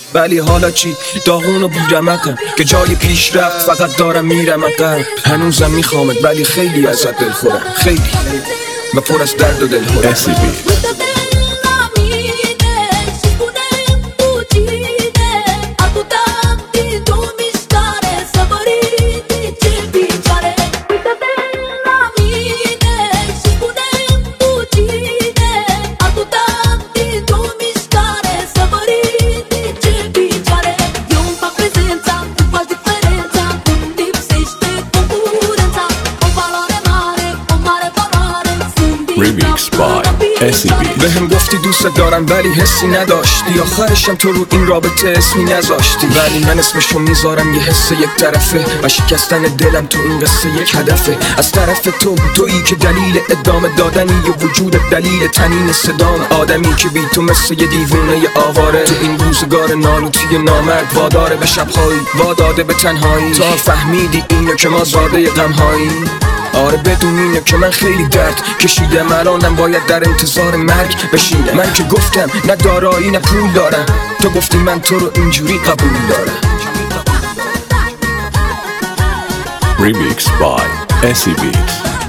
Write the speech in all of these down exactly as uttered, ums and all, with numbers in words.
ولی حالا چی؟ داغون و بیرمقم که جای پیش رفت فقط دارم میرم عقب. هنوزم میخوامت ولی خیلی ازت دلخورم، خیلی و پر از درد و دلخورم. Remix by اس ای بی. به هم گفتی دوست دارم ولی حسی نداشتی، آخرشم تو رو این رابطه اسمی نذاشتی. ولی من اسمشو میذارم یه حس یک طرفه و شکستن دلم تو این قصه یک هدفه. از طرف تو تویی که دلیل ادامه دادنی و وجود دلیل تنین صدام. آدمی که بی تو مثل یه دیوونه آواره تو این روزگار نالوتی نامرد واداره به شبهایی، واداده به تنهایی. تا فهمیدی اینو که ما زاده غمهایی. آره بدون اینه که من خیلی درد کشیدم، الانم باید در انتظار مرگ بشینم. من که گفتم نه دارایی نه پول دارم، تو گفتی من تو رو اینجوری قبول دارم. Remix by اس ای بی.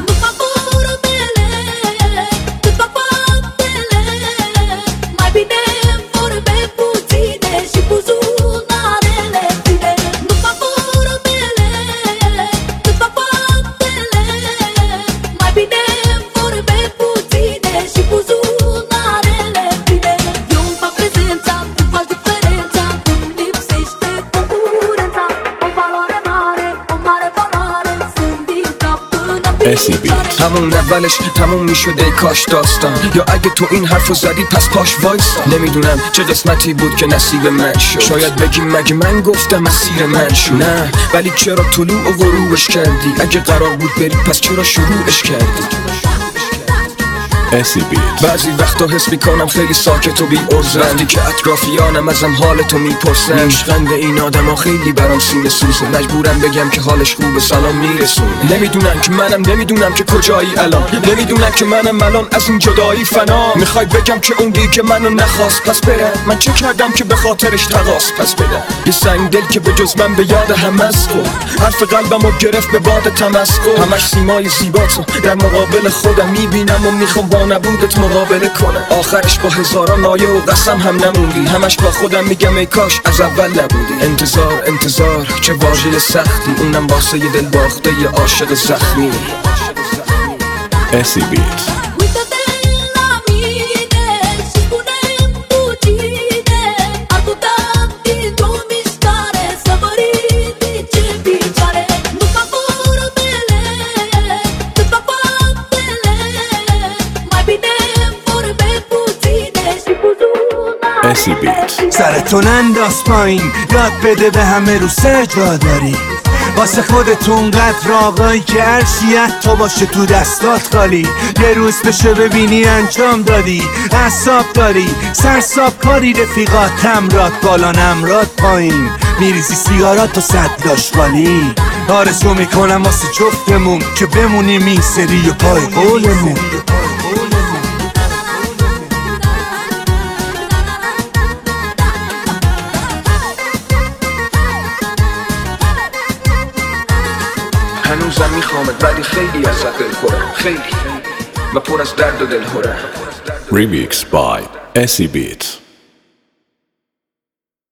اس ای بی. همون اولش تموم میشده کاش داستان، یا اگه تو این حرفو زدی پس پاش وایسا. نمیدونم چه قسمتی بود که نصیب من شد، شاید بگی مگه من گفتم مسیر من شد. نه ولی چرا طلوع و غروبش کردی؟ اگه قرار بود بری پس چرا شروعش کردی؟ اس ای بی. بعضی وقتا حس میکنم خیلی ساکت و بی عرضم، وقتی که اطرافیانم ازم حالتو میپرسن. عشقند این آدم ها خیلی برام سینه سوزه، مجبورم بگم که حالش خوبه سلام میرسونه. نمیدونم که منم نمیدونم که کجایی الان، نمیدونم که منم الان از این جدایی فنا. میخوای بگم که اون دی که منو نخواست پس برم، من چه کردم که به خاطرش تقاس پس بدم؟ یه سنگ دل که به جز من به یاد هم از خود، حرف قلبمو گرفت به باد تمسخر. همش سیمای زیباتو در مقابل خودم میبینم و میخوام نبودت مقابله کنم. آخرش با هزاران نایه و قسم هم نموندی، همش با خودم میگم ای کاش از اول نبودی. انتظار انتظار چه واژه سختی، اونم واسه یه دل باخته یه عاشق زخمی. اس ای بی. اس ای بی. سرتون انداز پایین، یاد بده به همه رو سر جا داری. واسه خودتون قدر آقایی که عرشیت تا باشه تو دستات خالی. یه روز بشه ببینی انجام دادی، اعصاب داری سرساب کاری. رفیقات تمرات بالا نمرات پایین، میریزی سیگارات و صد داشقالی. آرزو میکنم واسه جفتمون که بمونیم این سری و پای قولمون. هنوزم میخوامت ولی خیلی ازت دلخورم، خیلی و پر از درد و دلخورم. Remix by اس ای بی.